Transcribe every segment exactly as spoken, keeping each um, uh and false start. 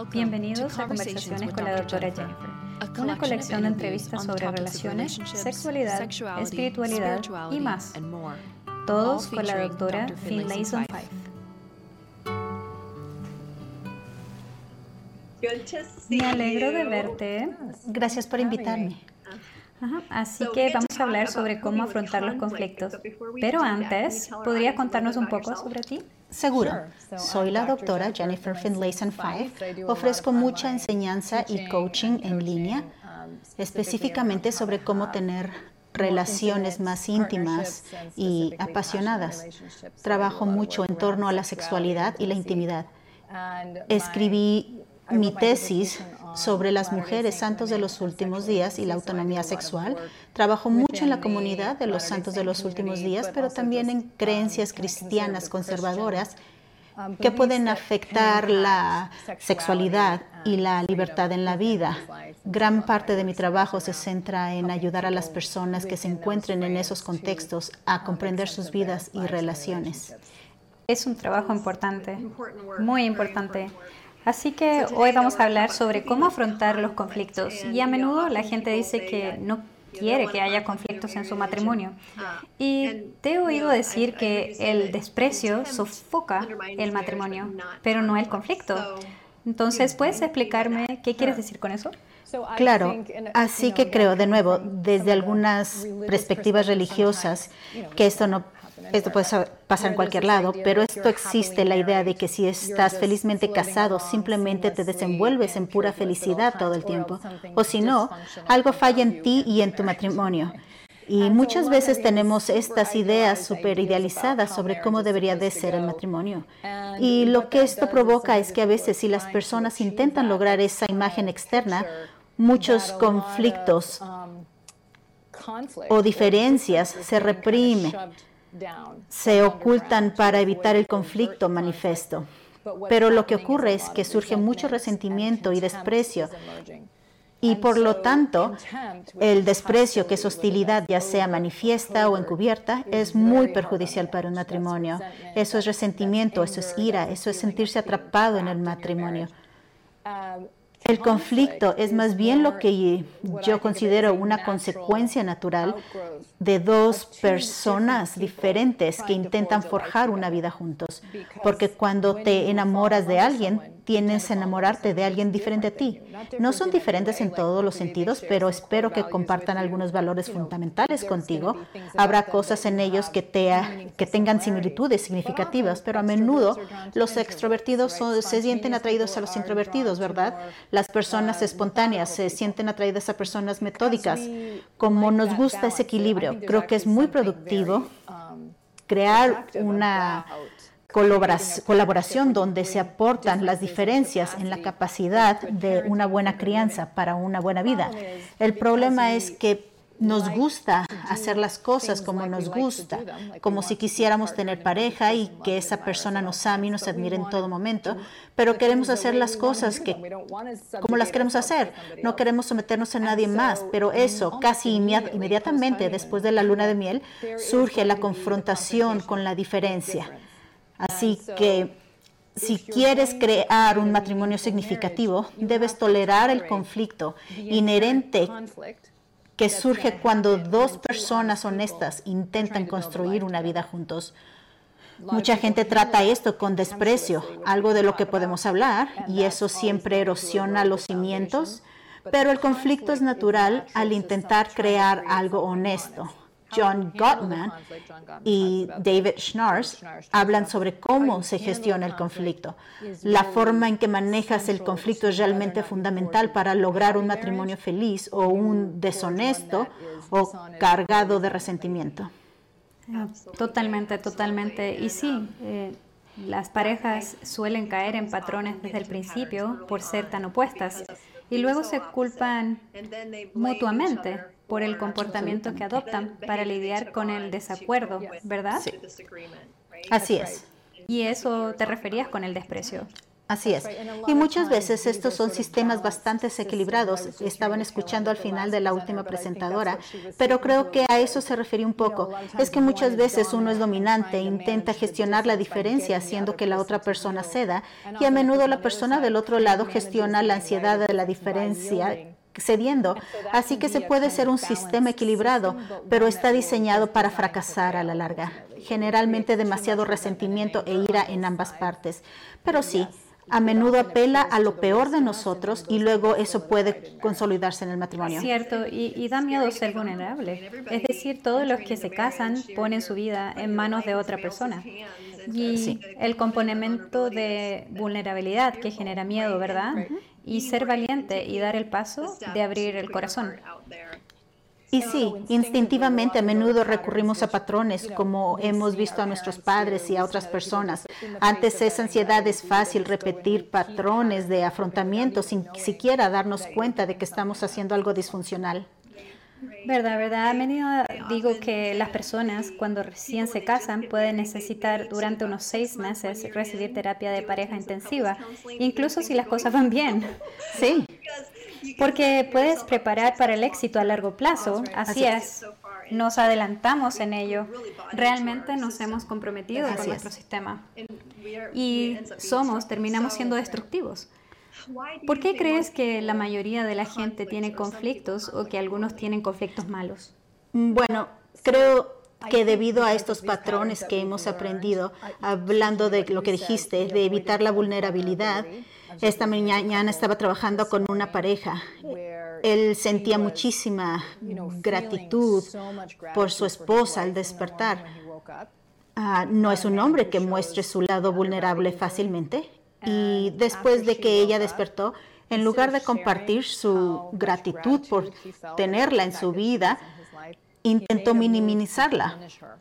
Bienvenidos a Conversaciones con la doctora Jennifer, una colección de entrevistas sobre relaciones, sexualidad, espiritualidad y más. Todos con la doctora Finlayson Fife. Me alegro de verte. Gracias por invitarme. Ajá, así que vamos a hablar sobre cómo afrontar los conflictos. Pero antes, ¿podrías contarnos un poco sobre ti? Seguro. Soy la doctora Jennifer Finlayson Fife. Ofrezco mucha enseñanza y coaching en línea, específicamente sobre cómo tener relaciones más íntimas y apasionadas. Trabajo mucho en torno a la sexualidad y la intimidad. Escribí mi tesis sobre las mujeres santos de los últimos días y la autonomía sexual. Trabajo mucho en la comunidad de los santos de los últimos días, pero también en creencias cristianas conservadoras que pueden afectar la sexualidad y la libertad en la vida. Gran parte de mi trabajo se centra en ayudar a las personas que se encuentren en esos contextos a comprender sus vidas y relaciones. Es un trabajo importante, muy importante. Así que hoy vamos a hablar sobre cómo afrontar los conflictos. Y a menudo la gente dice que no quiere que haya conflictos en su matrimonio. Y te he oído decir que el desprecio sofoca el matrimonio, pero no el conflicto. Entonces, ¿puedes explicarme qué quieres decir con eso? Claro, así que creo, de nuevo, desde algunas perspectivas religiosas, que esto no Esto puede pasar en cualquier lado, pero esto existe, la idea de que si estás felizmente casado, simplemente te desenvuelves en pura felicidad todo el tiempo. O si no, algo falla en ti y en tu matrimonio. Y muchas veces tenemos estas ideas súper idealizadas sobre cómo debería de ser el matrimonio. Y lo que esto provoca es que a veces si las personas intentan lograr esa imagen externa, muchos conflictos o diferencias se reprimen, se ocultan para evitar el conflicto manifiesto. Pero lo que ocurre es que surge mucho resentimiento y desprecio. Y por lo tanto, el desprecio, que es hostilidad, ya sea manifiesta o encubierta, es muy perjudicial para un matrimonio. Eso es resentimiento, eso es ira, eso es sentirse atrapado en el matrimonio. El conflicto es más bien lo que yo considero una consecuencia natural de dos personas diferentes que intentan forjar una vida juntos. Porque cuando te enamoras de alguien, tienes que enamorarte de alguien diferente a ti. No son diferentes en todos los sentidos, pero espero que compartan algunos valores fundamentales contigo. Habrá cosas en ellos que, te, que tengan similitudes significativas, pero a menudo los extrovertidos son, se sienten atraídos a los introvertidos, ¿verdad? Las personas espontáneas se sienten atraídas a personas metódicas. Como nos gusta ese equilibrio, creo que es muy productivo crear una colaboración donde se aportan las diferencias en la capacidad de una buena crianza para una buena vida. El problema es que nos gusta hacer las cosas como nos gusta, como si quisiéramos tener pareja y que esa persona nos ame y nos admire en todo momento, pero queremos hacer las cosas que, como las queremos hacer. No queremos someternos a nadie más, pero eso, casi inmediatamente después de la luna de miel, surge la confrontación con la diferencia. Así que si quieres crear un matrimonio significativo, debes tolerar el conflicto inherente que surge cuando dos personas honestas intentan construir una vida juntos. Mucha gente trata esto con desprecio, algo de lo que podemos hablar, y eso siempre erosiona los cimientos, pero el conflicto es natural al intentar crear algo honesto. John Gottman y David Schnarrs hablan sobre cómo se gestiona el conflicto. La forma en que manejas el conflicto es realmente fundamental para lograr un matrimonio feliz o un deshonesto o cargado de resentimiento. Totalmente, totalmente. Y sí, eh, las parejas suelen caer en patrones desde el principio por ser tan opuestas y luego se culpan mutuamente por el comportamiento que adoptan para lidiar con el desacuerdo, ¿verdad? Sí. Así es. Y eso te referías con el desprecio. Así es. Y muchas veces estos son sistemas bastante desequilibrados. Estaban escuchando al final de la última presentadora, pero creo que a eso se refería un poco. Es que muchas veces uno es dominante, intenta gestionar la diferencia haciendo que la otra persona ceda, y a menudo la persona del otro lado gestiona la ansiedad de la diferencia cediendo. Así que se puede ser un sistema equilibrado, pero está diseñado para fracasar a la larga. Generalmente demasiado resentimiento e ira en ambas partes. Pero sí, a menudo apela a lo peor de nosotros y luego eso puede consolidarse en el matrimonio. Cierto, y, y da miedo ser vulnerable. Es decir, todos los que se casan ponen su vida en manos de otra persona. Y sí, el componente de vulnerabilidad que genera miedo, ¿verdad? Uh-huh. Y ser valiente y dar el paso de abrir el corazón. Y sí, instintivamente a menudo recurrimos a patrones, como hemos visto a nuestros padres y a otras personas. Antes esa ansiedad es fácil repetir patrones de afrontamiento sin siquiera darnos cuenta de que estamos haciendo algo disfuncional. Verdad, verdad. A menudo digo que las personas cuando recién se casan pueden necesitar durante unos seis meses recibir terapia de pareja intensiva, incluso si las cosas van bien. Sí. Porque puedes preparar para el éxito a largo plazo, así es. Nos adelantamos en ello. Realmente nos hemos comprometido con nuestro sistema. Y somos, terminamos siendo destructivos. ¿Por qué crees que la mayoría de la gente tiene conflictos o que algunos tienen conflictos malos? Bueno, creo que debido a estos patrones que hemos aprendido, hablando de lo que dijiste, de evitar la vulnerabilidad, esta mañana estaba trabajando con una pareja. Él sentía muchísima gratitud por su esposa al despertar. Uh, no es un hombre que muestre su lado vulnerable fácilmente. Y después de que ella despertó, en lugar de compartir su gratitud por tenerla en su vida, intentó minimizarla.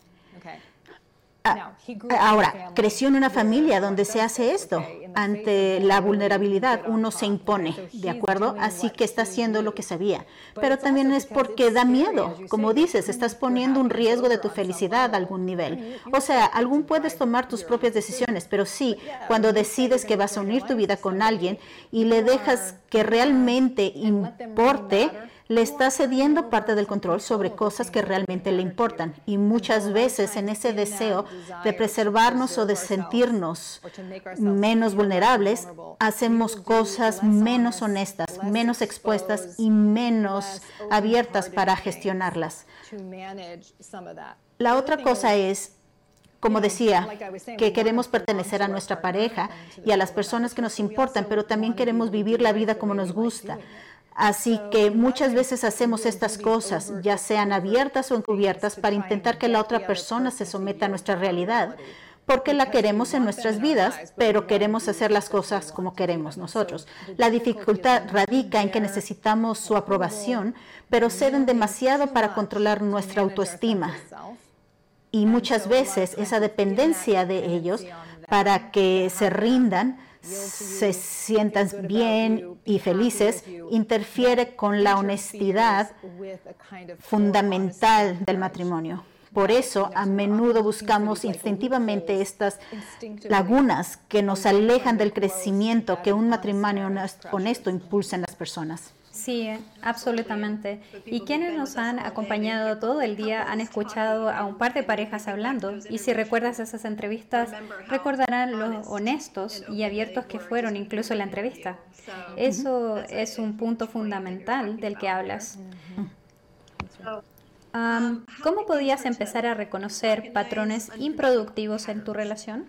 Ahora, creció en una familia donde se hace esto. Ante la vulnerabilidad, uno se impone, ¿de acuerdo? Así que está haciendo lo que sabía. Pero también es porque da miedo. Como dices, estás poniendo un riesgo de tu felicidad a algún nivel. O sea, algún puedes tomar tus propias decisiones, pero sí, cuando decides que vas a unir tu vida con alguien y le dejas que realmente importe, le está cediendo parte del control sobre cosas que realmente le importan. Y muchas veces en ese deseo de preservarnos o de sentirnos menos vulnerables, hacemos cosas menos honestas, menos expuestas y menos abiertas para gestionarlas. La otra cosa es, como decía, que queremos pertenecer a nuestra pareja y a las personas que nos importan, pero también queremos vivir la vida como nos gusta. Así que muchas veces hacemos estas cosas, ya sean abiertas o encubiertas, para intentar que la otra persona se someta a nuestra realidad, porque la queremos en nuestras vidas, pero queremos hacer las cosas como queremos nosotros. La dificultad radica en que necesitamos su aprobación, pero ceden demasiado para controlar nuestra autoestima. Y muchas veces esa dependencia de ellos para que se rindan, se sientan bien y felices, interfiere con la honestidad fundamental del matrimonio. Por eso, a menudo buscamos instintivamente estas lagunas que nos alejan del crecimiento que un matrimonio honesto impulsa en las personas. Sí, absolutamente. Y quienes nos han acompañado todo el día han escuchado a un par de parejas hablando. Y si recuerdas esas entrevistas, recordarán lo honestos y abiertos que fueron incluso en la entrevista. Eso es un punto fundamental del que hablas. Um, ¿Cómo podías empezar a reconocer patrones improductivos en tu relación?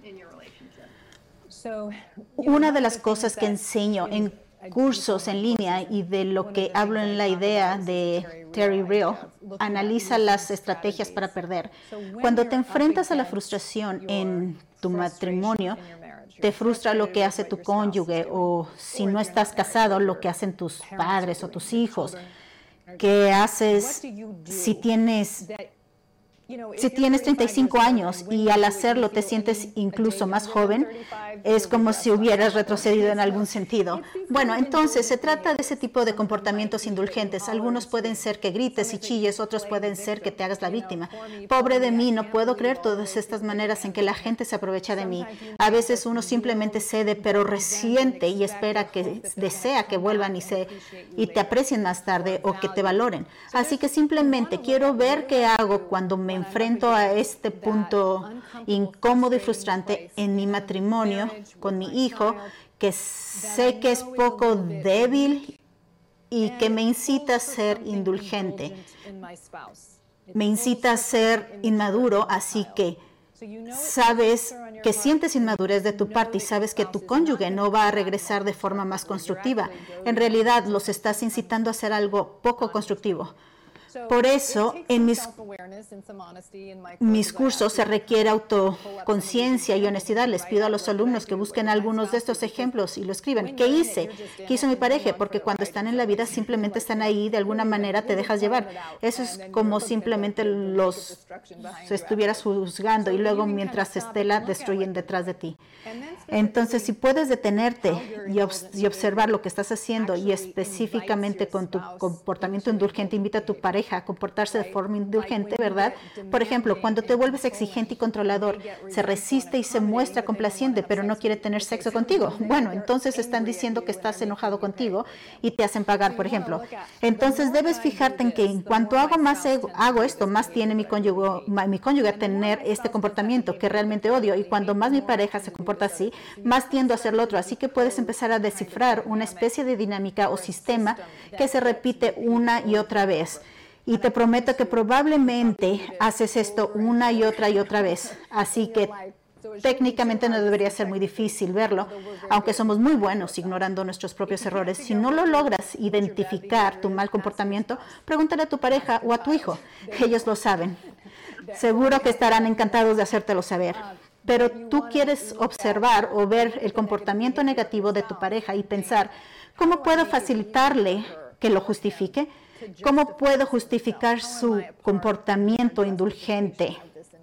Una de las cosas que enseño en cursos en línea y de lo que hablo en la idea de Terry Real, analiza las estrategias para perder. Cuando te enfrentas a la frustración en tu matrimonio, te frustra lo que hace tu cónyuge, o si no estás casado, lo que hacen tus padres o tus hijos. ¿Qué haces si tienes Si tienes treinta y cinco años y al hacerlo te sientes incluso más joven, es como si hubieras retrocedido en algún sentido. Bueno, entonces se trata de ese tipo de comportamientos indulgentes. Algunos pueden ser que grites y chilles, otros pueden ser que te hagas la víctima. Pobre de mí, no puedo creer todas estas maneras en que la gente se aprovecha de mí. A veces uno simplemente cede, pero resiente y espera que desea que vuelvan y, se, y te aprecien más tarde o que te valoren. Así que simplemente quiero ver qué hago cuando me enfrento a este punto incómodo y frustrante en mi matrimonio con mi hijo, que sé que es poco débil y que me incita a ser indulgente. Me incita a ser inmaduro, así que sabes que sientes inmadurez de tu parte y sabes que tu cónyuge no va a regresar de forma más constructiva. En realidad, los estás incitando a hacer algo poco constructivo. Por eso, en mis, mis cursos se requiere autoconciencia y honestidad. Les pido a los alumnos que busquen algunos de estos ejemplos y lo escriban. ¿Qué hice? ¿Qué hizo mi pareja? Porque cuando están en la vida simplemente están ahí, de alguna manera te dejas llevar. Eso es como simplemente los estuvieras juzgando y luego mientras se estela destruyen detrás de ti. Entonces, si puedes detenerte y, obs y observar lo que estás haciendo y específicamente con tu comportamiento indulgente, invita a tu pareja a comportarse de forma indulgente, ¿verdad? Por ejemplo, cuando te vuelves exigente y controlador, se resiste y se muestra complaciente, pero no quiere tener sexo contigo. Bueno, entonces están diciendo que estás enojado contigo y te hacen pagar, por ejemplo. Entonces debes fijarte en que en cuanto hago más ego, hago esto, más tiene mi cónyuge, mi cónyuge a tener este comportamiento que realmente odio, y cuando más mi pareja se comporta así, más tiendo a hacer lo otro. Así que puedes empezar a descifrar una especie de dinámica o sistema que se repite una y otra vez. Y te prometo que probablemente haces esto una y otra y otra vez. Así que técnicamente no debería ser muy difícil verlo, aunque somos muy buenos ignorando nuestros propios errores. Si no lo logras identificar tu mal comportamiento, pregúntale a tu pareja o a tu hijo. Ellos lo saben. Seguro que estarán encantados de hacértelo saber. Pero tú quieres observar o ver el comportamiento negativo de tu pareja y pensar, ¿cómo puedo facilitarle que lo justifique? ¿Cómo puedo justificar su comportamiento indulgente?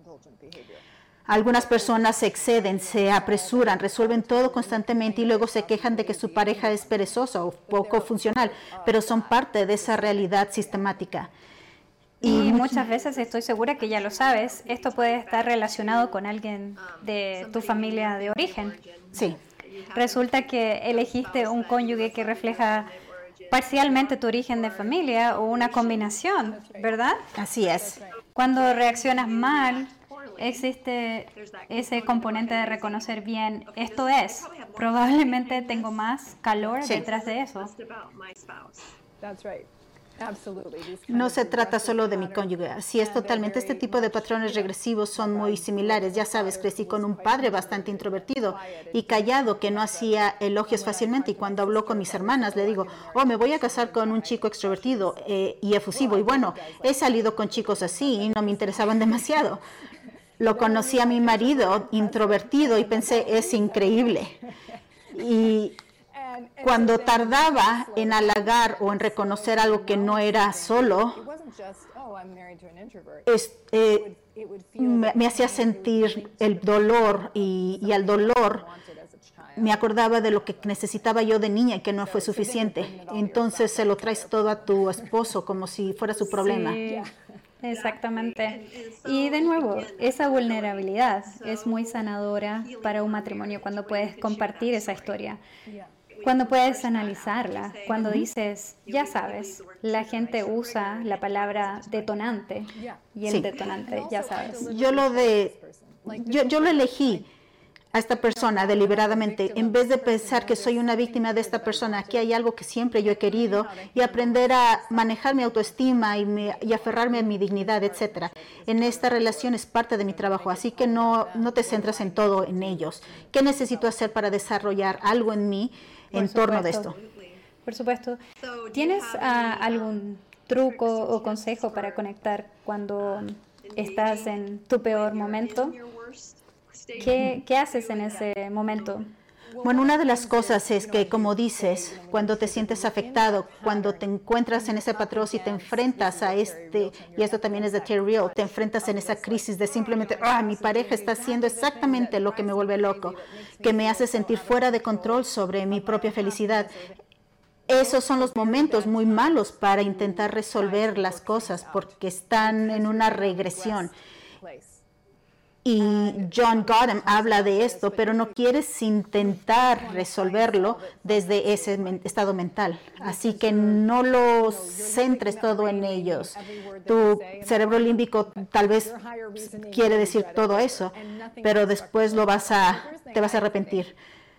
Algunas personas se exceden, se apresuran, resuelven todo constantemente y luego se quejan de que su pareja es perezosa o poco funcional, pero son parte de esa realidad sistemática. Y muchas veces, estoy segura que ya lo sabes, esto puede estar relacionado con alguien de tu familia de origen. Sí. Resulta que elegiste un cónyuge que refleja parcialmente tu origen de familia o una combinación, ¿verdad? Así es. Cuando reaccionas mal, existe ese componente de reconocer bien, esto es, probablemente tengo más calor Sí. detrás de eso. No se trata solo de mi cónyuge, así es totalmente. Este tipo de patrones regresivos son muy similares. Ya sabes, crecí con un padre bastante introvertido y callado que no hacía elogios fácilmente, y cuando habló con mis hermanas le digo, oh, me voy a casar con un chico extrovertido eh, y efusivo, y bueno, he salido con chicos así y no me interesaban demasiado. Lo conocí a mi marido introvertido y pensé, es increíble. Y cuando tardaba en halagar o en reconocer algo que no era solo, es, eh, me, me hacía sentir el dolor y, y al dolor me acordaba de lo que necesitaba yo de niña y que no fue suficiente. Entonces se lo traes todo a tu esposo como si fuera su problema. Sí, exactamente. Y de nuevo, esa vulnerabilidad es muy sanadora para un matrimonio cuando puedes compartir esa historia. Cuando puedes analizarla, cuando dices, ya sabes, la gente usa la palabra detonante y el Sí. detonante, ya sabes. Yo lo de, yo, yo lo elegí a esta persona deliberadamente, en vez de pensar que soy una víctima de esta persona. Aquí hay algo que siempre yo he querido, y aprender a manejar mi autoestima y, mi, y aferrarme a mi dignidad, etcétera. En esta relación es parte de mi trabajo, así que no, no te centras en todo en ellos. ¿Qué necesito hacer para desarrollar algo en mí en torno de esto? Por supuesto. ¿Tienes uh, algún truco o consejo para conectar cuando estás en tu peor momento? ¿Qué, qué haces en ese momento? Bueno, una de las cosas es que, como dices, cuando te sientes afectado, cuando te encuentras en ese patrón y te enfrentas a este, y esto también es de Terry Real, te enfrentas en esa crisis de simplemente, ah, mi pareja está haciendo exactamente lo que me vuelve loco, que me hace sentir fuera de control sobre mi propia felicidad. Esos son los momentos muy malos para intentar resolver las cosas porque están en una regresión. Y John Gottman habla de esto, pero no quieres intentar resolverlo desde ese estado mental. Así que no lo centres todo en ellos. Tu cerebro límbico tal vez quiere decir todo eso, pero después lo vas a, te vas a arrepentir.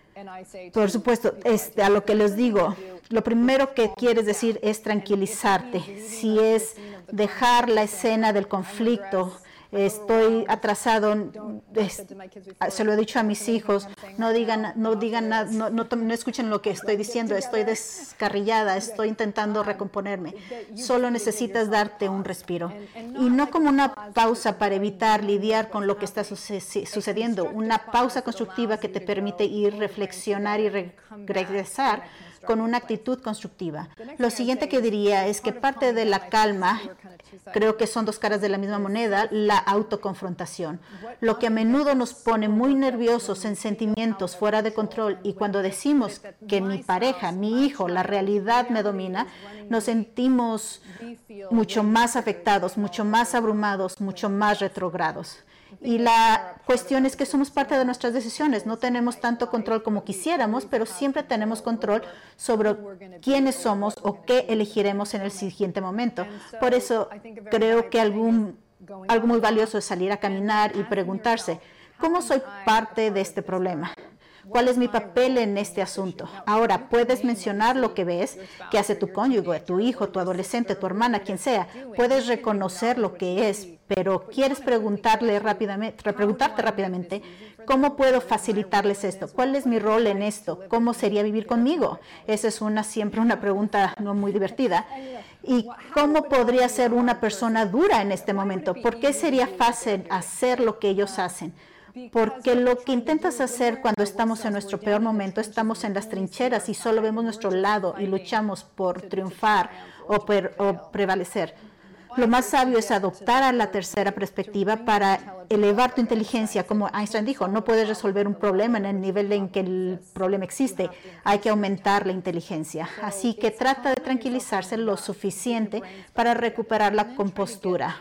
Por supuesto, es a lo que les digo, lo primero que quieres decir es tranquilizarte. Si es dejar la escena del conflicto, estoy atrasado, es, se lo he dicho a mis hijos, no digan, no digan nada, no, no, no escuchen lo que estoy diciendo, estoy descarrillada, estoy intentando recomponerme. Solo necesitas darte un respiro. Y no como una pausa para evitar lidiar con lo que está sucediendo, una pausa constructiva que te permite ir, reflexionar y re regresar con una actitud constructiva. Lo siguiente que diría es que parte de la calma, creo que son dos caras de la misma moneda, la autoconfrontación. Lo que a menudo nos pone muy nerviosos en sentimientos fuera de control y cuando decimos que mi pareja, mi hijo, la realidad me domina, nos sentimos mucho más afectados, mucho más abrumados, mucho más retrogrados. Y la cuestión es que somos parte de nuestras decisiones. No tenemos tanto control como quisiéramos, pero siempre tenemos control sobre quiénes somos o qué elegiremos en el siguiente momento. Por eso creo que algún, algo muy valioso es salir a caminar y preguntarse, ¿cómo soy parte de este problema? ¿Cuál es mi papel en este asunto? Ahora, puedes mencionar lo que ves, que hace tu cónyuge, tu hijo, tu adolescente, tu hermana, quien sea. Puedes reconocer lo que es, pero quieres preguntarle rápidamente, preguntarte rápidamente, ¿cómo puedo facilitarles esto? ¿Cuál es mi rol en esto? ¿Cómo sería vivir conmigo? Esa es una, siempre una pregunta no muy divertida. ¿Y cómo podría ser una persona dura en este momento? ¿Por qué sería fácil hacer lo que ellos hacen? Porque lo que intentas hacer cuando estamos en nuestro peor momento, estamos en las trincheras y solo vemos nuestro lado y luchamos por triunfar o, per, o prevalecer. Lo más sabio es adoptar a la tercera perspectiva para elevar tu inteligencia. Como Einstein dijo, no puedes resolver un problema en el nivel en que el problema existe. Hay que aumentar la inteligencia. Así que trata de tranquilizarse lo suficiente para recuperar la compostura.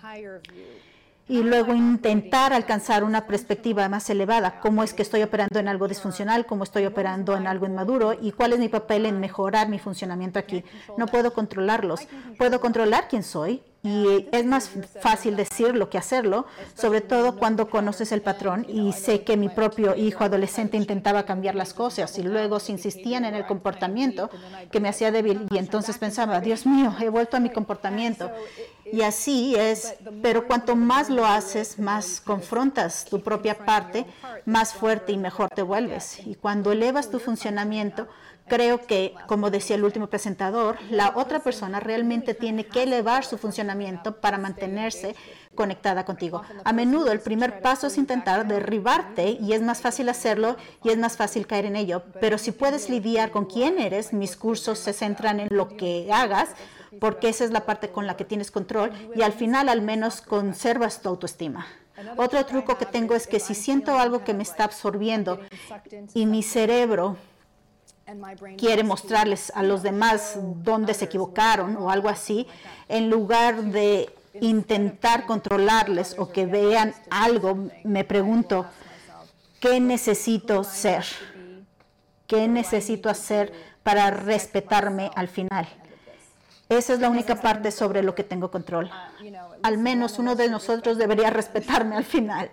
Y luego intentar alcanzar una perspectiva más elevada. ¿Cómo es que estoy operando en algo disfuncional? ¿Cómo estoy operando en algo inmaduro? ¿Y cuál es mi papel en mejorar mi funcionamiento aquí? No puedo controlarlos. Puedo controlar quién soy. Y es más fácil decirlo que hacerlo, sobre todo cuando conoces el patrón y sé que mi propio hijo adolescente intentaba cambiar las cosas y luego se insistían en el comportamiento que me hacía débil y entonces pensaba, Dios mío, he vuelto a mi comportamiento. Y así es, pero cuanto más lo haces, más confrontas tu propia parte, más fuerte y mejor te vuelves. Y cuando elevas tu funcionamiento, creo que, como decía el último presentador, la otra persona realmente tiene que elevar su funcionamiento para mantenerse conectada contigo. A menudo el primer paso es intentar derribarte y es más fácil hacerlo y es más fácil caer en ello. Pero si puedes lidiar con quién eres, mis cursos se centran en lo que hagas, porque esa es la parte con la que tienes control y al final al menos conservas tu autoestima. Otro truco que tengo es que si siento algo que me está absorbiendo y mi cerebro quiere mostrarles a los demás dónde se equivocaron o algo así, en lugar de intentar controlarles o que vean algo, me pregunto, ¿qué necesito ser? ¿Qué necesito hacer para respetarme al final? Esa es la única parte sobre lo que tengo control. Al menos uno de nosotros debería respetarme al final.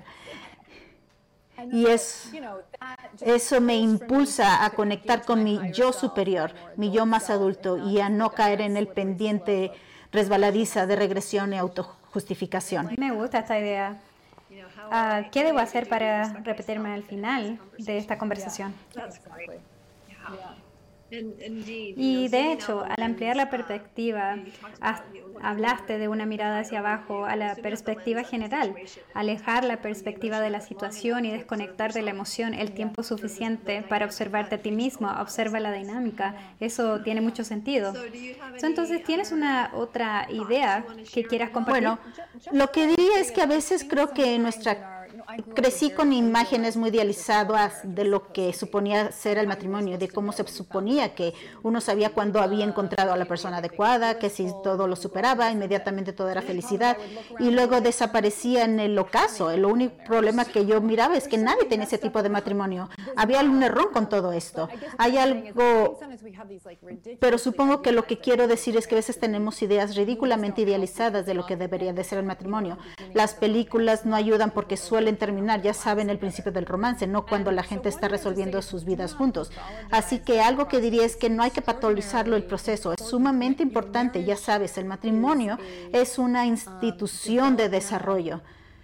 Y es, eso me impulsa a conectar con mi yo superior, mi yo más adulto, y a no caer en el pendiente resbaladiza de regresión y autojustificación. Me gusta esta idea. Uh, ¿Qué debo hacer para repetirme al final de esta conversación? Y de hecho, al ampliar la perspectiva, hablaste de una mirada hacia abajo a la perspectiva general, alejar la perspectiva de la situación y desconectar de la emoción el tiempo suficiente para observarte a ti mismo, observa la dinámica. Eso tiene mucho sentido. So, entonces, ¿tienes una otra idea que quieras compartir? Bueno, lo que diría es que a veces creo que nuestra crecí con imágenes muy idealizadas de lo que suponía ser el matrimonio, de cómo se suponía que uno sabía cuándo había encontrado a la persona adecuada, que si todo lo superaba, inmediatamente todo era felicidad, y luego desaparecía en el ocaso. El único problema que yo miraba es que nadie tenía ese tipo de matrimonio. Había algún error con todo esto. Hay algo, pero supongo que lo que quiero decir es que a veces tenemos ideas ridículamente idealizadas de lo que debería de ser el matrimonio. Las películas no ayudan porque suelen terminar, ya saben, el principio del romance, no cuando la gente está resolviendo sus vidas juntos. Así que algo que diría es que no hay que patologizarlo el proceso, es sumamente importante, ya sabes, el matrimonio es una institución de desarrollo.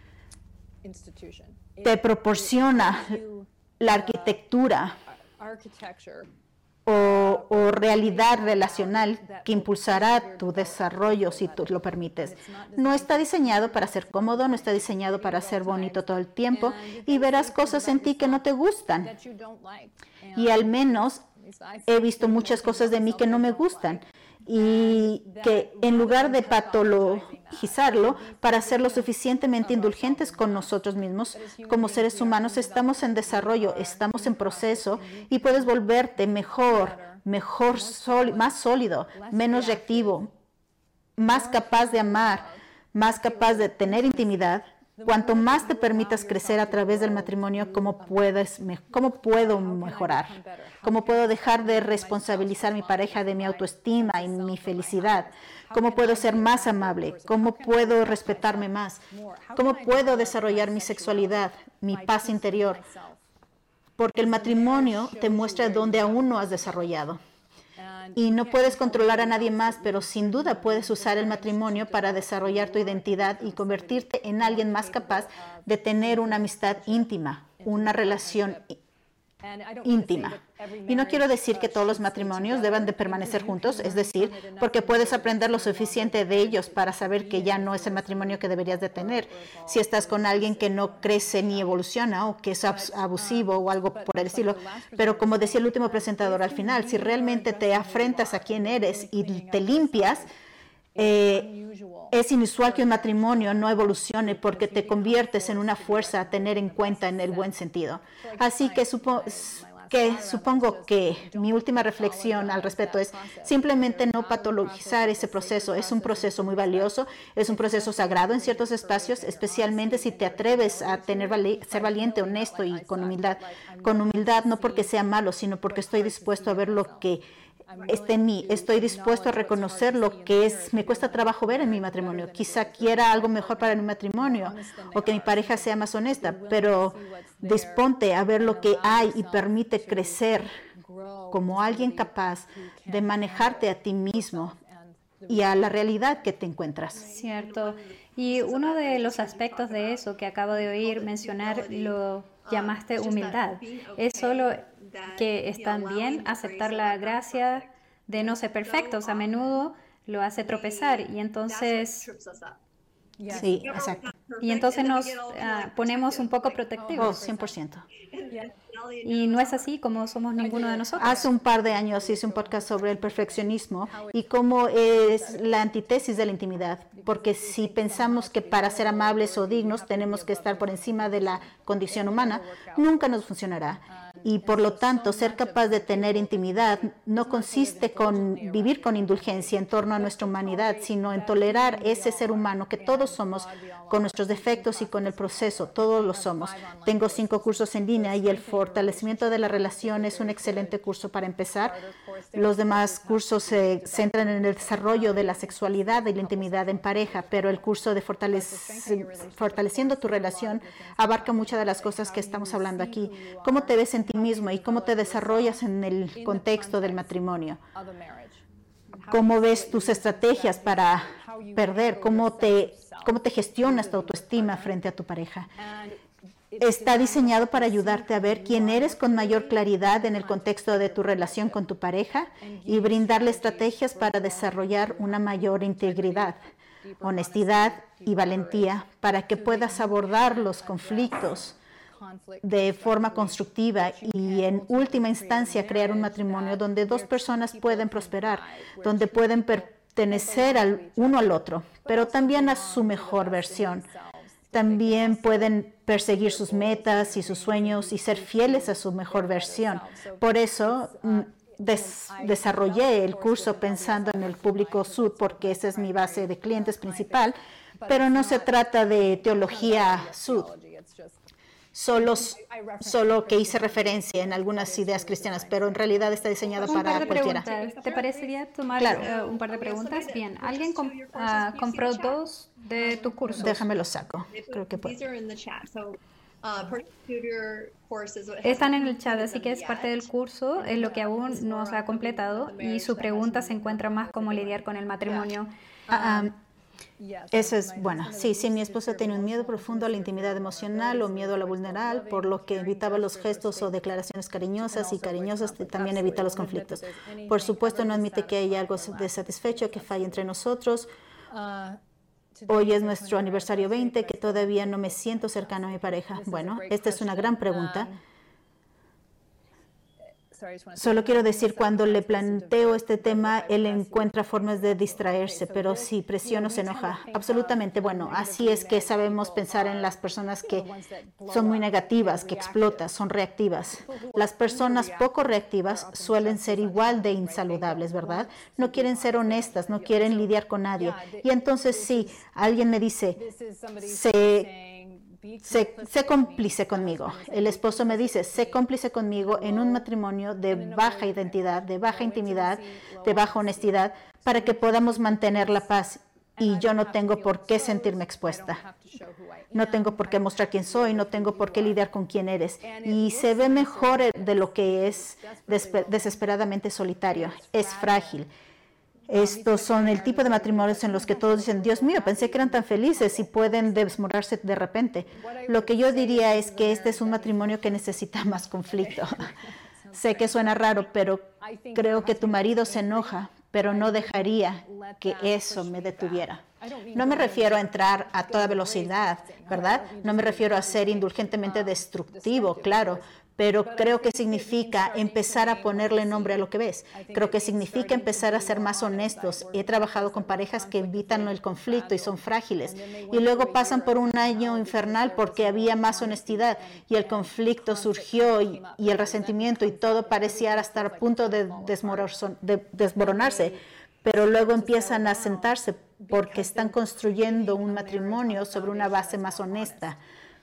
Te proporciona la arquitectura O, o realidad relacional que impulsará tu desarrollo si tú lo permites. No está diseñado para ser cómodo, no está diseñado para ser bonito todo el tiempo y verás cosas en ti que no te gustan. Y al menos he visto muchas cosas de mí que no me gustan y que en lugar de patologizarlo, para ser lo suficientemente indulgentes con nosotros mismos, como seres humanos, estamos en desarrollo, estamos en proceso y puedes volverte mejor, mejor sólido, más sólido, menos reactivo, más capaz de amar, más capaz de tener intimidad. Cuanto más te permitas crecer a través del matrimonio, ¿cómo, puedes, ¿cómo puedo mejorar? ¿Cómo puedo dejar de responsabilizar a mi pareja de mi autoestima y mi felicidad? ¿Cómo puedo ser más amable? ¿Cómo puedo respetarme más? ¿Cómo puedo desarrollar mi sexualidad, mi paz interior? Porque el matrimonio te muestra dónde aún no has desarrollado. Y no puedes controlar a nadie más, pero sin duda puedes usar el matrimonio para desarrollar tu identidad y convertirte en alguien más capaz de tener una amistad íntima, una relación íntima. Y no quiero decir que todos los matrimonios deban de permanecer juntos, es decir, porque puedes aprender lo suficiente de ellos para saber que ya no es el matrimonio que deberías de tener. Si estás con alguien que no crece ni evoluciona o que es abusivo o algo por el estilo. Pero como decía el último presentador al final, si realmente te afrentas a quién eres y te limpias, Eh, es inusual que un matrimonio no evolucione porque te conviertes en una fuerza a tener en cuenta en el buen sentido. Así que, supo, que supongo que mi última reflexión al respecto es simplemente no patologizar ese proceso. Es un proceso muy valioso, es un proceso sagrado en ciertos espacios, especialmente si te atreves a tener vali- ser valiente, honesto y con humildad. Con humildad no porque sea malo, sino porque estoy dispuesto a ver lo que está en mí. Estoy dispuesto a reconocer lo que es, me cuesta trabajo ver en mi matrimonio. Quizá quiera algo mejor para mi matrimonio o que mi pareja sea más honesta, pero disponte a ver lo que hay y permite crecer como alguien capaz de manejarte a ti mismo y a la realidad que te encuentras. Cierto. Y uno de los aspectos de eso que acabo de oír mencionar lo llamaste humildad. Es solo que está bien aceptar la gracia de no ser perfectos. A menudo lo hace tropezar y entonces... Sí, exacto. Y entonces nos uh, ponemos un poco protectivos. Oh, cien por ciento. Y no es así como somos ninguno de nosotros. Hace un par de años hice un podcast sobre el perfeccionismo y cómo es la antítesis de la intimidad. Porque si pensamos que para ser amables o dignos tenemos que estar por encima de la condición humana, nunca nos funcionará. Y por lo tanto, ser capaz de tener intimidad no consiste con vivir con indulgencia en torno a nuestra humanidad, sino en tolerar ese ser humano que todos somos, con nuestros defectos y con el proceso, todos lo somos. Tengo cinco cursos en línea y el fortalecimiento de la relación es un excelente curso para empezar. Los demás cursos se centran en el desarrollo de la sexualidad y la intimidad en pareja, pero el curso de fortalec- fortaleciendo tu relación abarca muchas de las cosas que estamos hablando aquí. ¿Cómo te ves en ti mismo y cómo te desarrollas en el contexto del matrimonio? ¿Cómo ves tus estrategias para perder? ¿Cómo te, cómo te gestionas tu autoestima frente a tu pareja? está diseñado para ayudarte a ver quién eres con mayor claridad en el contexto de tu relación con tu pareja y brindarle estrategias para desarrollar una mayor integridad, honestidad y valentía para que puedas abordar los conflictos de forma constructiva y en última instancia crear un matrimonio donde dos personas pueden prosperar, donde pueden pertenecer al uno al otro, pero también a su mejor versión. También pueden perseguir sus metas y sus sueños y ser fieles a su mejor versión. Por eso des desarrollé el curso pensando en el público sur, sud, esa es mi base de clientes principal, pero no se trata de teología sud. Solo, solo que hice referencia en algunas ideas cristianas, pero en realidad está diseñada un para par de cualquiera. Preguntas. ¿Te parecería tomar Claro. uh, un par de preguntas? Bien, ¿alguien comp uh, compró dos de tus cursos? Déjame los saco, creo que puedo. Están en el chat, así que es parte del curso, es lo que aún no se ha completado y su pregunta se encuentra más como lidiar con el matrimonio. Ah, um, Eso es, bueno, sí, sí, mi esposa tiene un miedo profundo a la intimidad emocional o miedo a la vulnerabilidad, por lo que evitaba los gestos o declaraciones cariñosas y cariñosas también evita los conflictos. Por supuesto, no admite que haya algo desatisfecho, que falle entre nosotros. Hoy es nuestro aniversario veinte, que todavía no me siento cercano a mi pareja. Bueno, esta es una gran pregunta. Solo quiero decir, cuando le planteo este tema, él encuentra formas de distraerse, pero si presiono se enoja. Absolutamente, bueno, así es que sabemos pensar en las personas que son muy negativas, que explotan, son reactivas. Las personas poco reactivas suelen ser igual de insaludables, ¿verdad? No quieren ser honestas, no quieren lidiar con nadie. Y entonces sí, alguien me dice, se... Sé, sé cómplice conmigo. El esposo me dice, sé cómplice conmigo en un matrimonio de baja identidad, de baja intimidad, de baja honestidad, para que podamos mantener la paz. Y yo no tengo por qué sentirme expuesta. No tengo por qué mostrar quién soy, no tengo por qué lidiar con quién eres. Y se ve mejor de lo que es desesperadamente solitario. Es frágil. Estos son el tipo de matrimonios en los que todos dicen, Dios mío, pensé que eran tan felices y pueden desmoronarse de repente. Lo que yo diría es que este es un matrimonio que necesita más conflicto. Sé que suena raro, pero creo que tu marido se enoja, pero no dejaría que eso me detuviera. No me refiero a entrar a toda velocidad, ¿verdad? No me refiero a ser indulgentemente destructivo, claro. Pero creo que significa empezar a ponerle nombre a lo que ves. Creo que significa empezar a ser más honestos. He trabajado con parejas que evitan el conflicto y son frágiles. Y luego pasan por un año infernal porque había más honestidad y el conflicto surgió y, y el resentimiento y todo parecía estar a punto de, de desmoronarse. Pero luego empiezan a sentarse porque están construyendo un matrimonio sobre una base más honesta.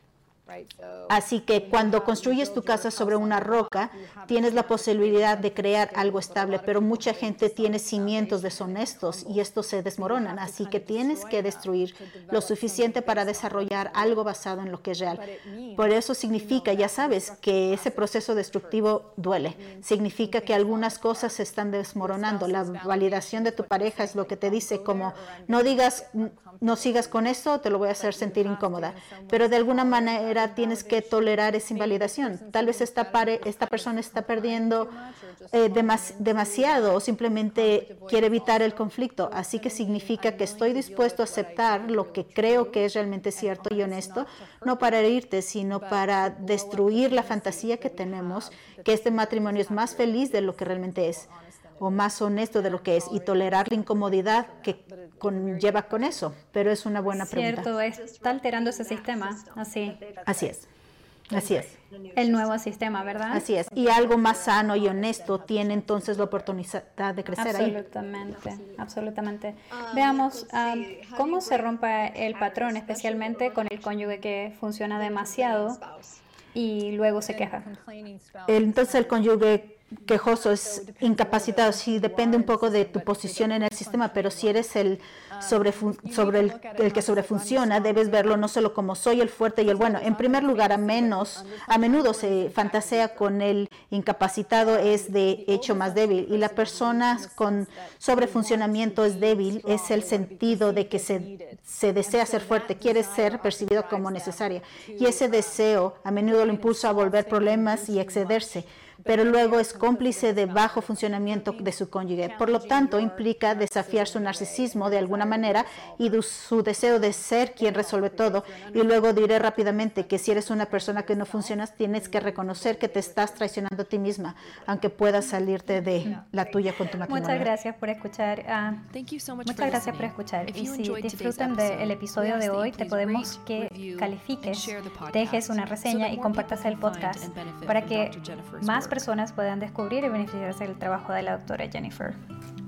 Así que cuando construyes tu casa sobre una roca, tienes la posibilidad de crear algo estable, pero mucha gente tiene cimientos deshonestos y estos se desmoronan. Así que tienes que destruir lo suficiente para desarrollar algo basado en lo que es real. Por eso significa, ya sabes, que ese proceso destructivo duele. Significa que algunas cosas se están desmoronando. La validación de tu pareja es lo que te dice como, no digas, no sigas con esto, te lo voy a hacer sentir incómoda. Pero de alguna manera tienes que tolerar esa invalidación. Tal vez esta, pare, esta persona está perdiendo eh, demas, demasiado o simplemente quiere evitar el conflicto. Así que significa que estoy dispuesto a aceptar lo que creo que es realmente cierto y honesto, no para herirte, sino para destruir la fantasía que tenemos, que este matrimonio es más feliz de lo que realmente es, o más honesto de lo que es, y tolerar la incomodidad que conlleva con eso. Pero es una buena pregunta. Cierto, está alterando ese sistema, así. Así es, así es. El nuevo sistema, ¿verdad? Así es. Y algo más sano y honesto tiene entonces la oportunidad de crecer ahí. Absolutamente, absolutamente. Veamos um, cómo se rompe el patrón, especialmente con el cónyuge que funciona demasiado y luego se queja. Entonces el cónyuge quejoso es incapacitado. Sí, depende un poco de tu posición en el sistema, pero si eres el, sobre, sobre el, el que sobrefunciona, debes verlo no solo como soy el fuerte y el bueno. En primer lugar, a, menos, a menudo se fantasea con el incapacitado es de hecho más débil, y la persona con sobrefuncionamiento es débil, es el sentido de que se, se desea ser fuerte, quiere ser percibido como necesaria, y ese deseo a menudo lo impulsa a volver problemas y excederse, pero luego es cómplice de bajo funcionamiento de su cónyuge. Por lo tanto, implica desafiar su narcisismo de alguna manera y de su deseo de ser quien resuelve todo. Y luego diré rápidamente que si eres una persona que no funcionas, tienes que reconocer que te estás traicionando a ti misma, aunque puedas salirte de la tuya con tu matrimonio. Muchas gracias por escuchar. Uh, muchas gracias por escuchar. Y si disfrutan del episodio de hoy, te podemos que califiques, dejes una reseña y compartas el podcast para que más personas puedan descubrir y beneficiarse del trabajo de la doctora Jennifer.